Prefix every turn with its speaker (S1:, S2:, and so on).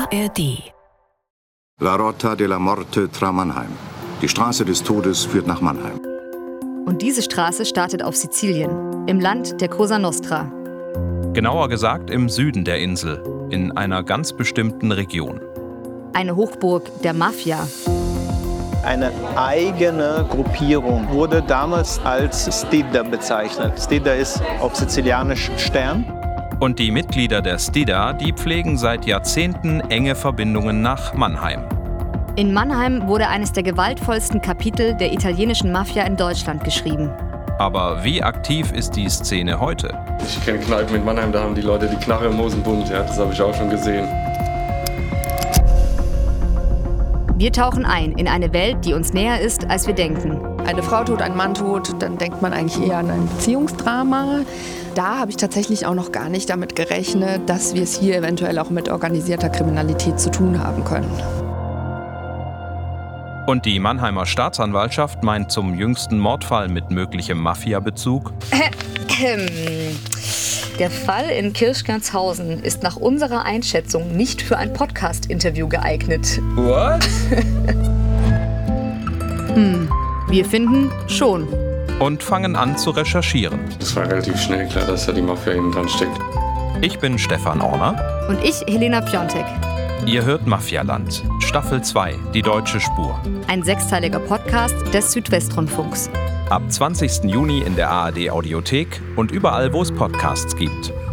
S1: ARD.
S2: La Rota della Morte tra Mannheim. Die Straße des Todes führt nach Mannheim.
S3: Und diese Straße startet auf Sizilien, im Land der Cosa Nostra.
S4: Genauer gesagt im Süden der Insel, in einer ganz bestimmten Region.
S3: Eine Hochburg der Mafia.
S5: Eine eigene Gruppierung wurde damals als Stida bezeichnet. Stida ist auf Sizilianisch Stern.
S4: Und die Mitglieder der Stida, die pflegen seit Jahrzehnten enge Verbindungen nach Mannheim.
S3: In Mannheim wurde eines der gewaltvollsten Kapitel der italienischen Mafia in Deutschland geschrieben.
S4: Aber wie aktiv ist die Szene heute?
S6: Ich kenne Kneipen in Mannheim, da haben die Leute die Knarre im Hosenbund. Ja, das habe ich auch schon gesehen.
S3: Wir tauchen ein in eine Welt, die uns näher ist, als wir denken.
S7: Eine Frau tot, ein Mann tot, dann denkt man eigentlich eher an ein Beziehungsdrama. Da habe ich tatsächlich auch noch gar nicht damit gerechnet, dass wir es hier eventuell auch mit organisierter Kriminalität zu tun haben können.
S4: Und die Mannheimer Staatsanwaltschaft meint zum jüngsten Mordfall mit möglichem Mafia-Bezug.
S3: Der Fall in Kirchgernshausen ist nach unserer Einschätzung nicht für ein Podcast-Interview geeignet.
S6: What?
S3: Wir finden schon.
S4: Und fangen an zu recherchieren.
S6: Das war relativ schnell klar, dass da die Mafia hinten dran steckt.
S4: Ich bin Stefan Orner.
S3: Und ich, Helena Piontek.
S4: Ihr hört Mafialand, Staffel 2, die deutsche Spur.
S3: Ein 6-teiliger Podcast des Südwestrundfunks.
S4: Ab 20. Juni in der ARD Audiothek und überall, wo es Podcasts gibt.